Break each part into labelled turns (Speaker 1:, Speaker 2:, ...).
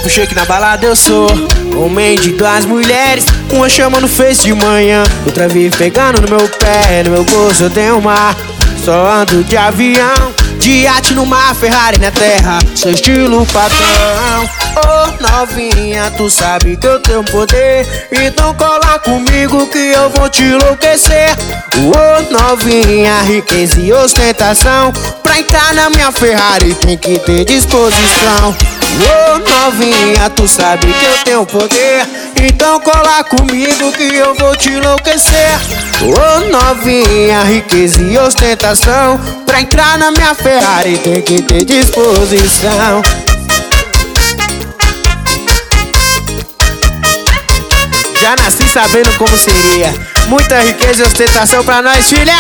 Speaker 1: Tipo shake na balada eu sou homem de duas mulheres. Uma chama no Face de manhã, outra vive pegando no meu pé. No meu bolso eu tenho uma. Só ando de avião, de iate numa Ferrari na terra. Seu estilo patrão. Ô novinha, tu sabe que eu tenho poder, então cola comigo que eu vou te enlouquecer. Ô novinha, riqueza e ostentação. Pra entrar na minha Ferrari tem que ter disposição. Ô novinha, tu sabe que eu tenho poder, então cola comigo que eu vou te enlouquecer. Ô novinha, riqueza e ostentação. Pra entrar na minha Ferrari tem que ter disposição. Já nasci sabendo como seria. Muita riqueza e ostentação pra nós, filha.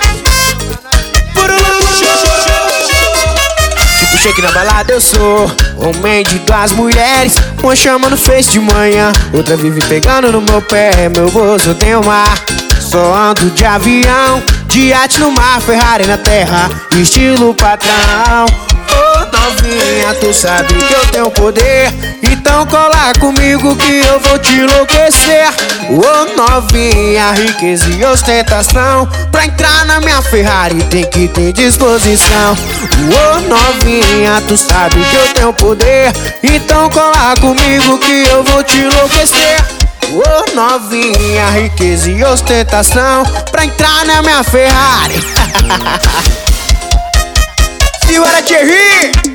Speaker 1: Tipo shake na balada eu sou homem de duas mulheres. Uma chama no Face de manhã, outra vive pegando no meu pé. Meu bolso eu tenho uma. Só ando de avião, de iate numa Ferrari na terra, estilo patrão. Ô novinha, tu sabe que eu tenho poder, então cola comigo que eu vou te enlouquecer. Ô novinha, riqueza e ostentação. Pra entrar na minha Ferrari tem que ter disposição. Ô novinha, tu sabe que eu tenho poder, então cola comigo que eu vou te enlouquecer. Ô novinha, riqueza e ostentação. Pra entrar na minha Ferrari. Simbora, Thierry!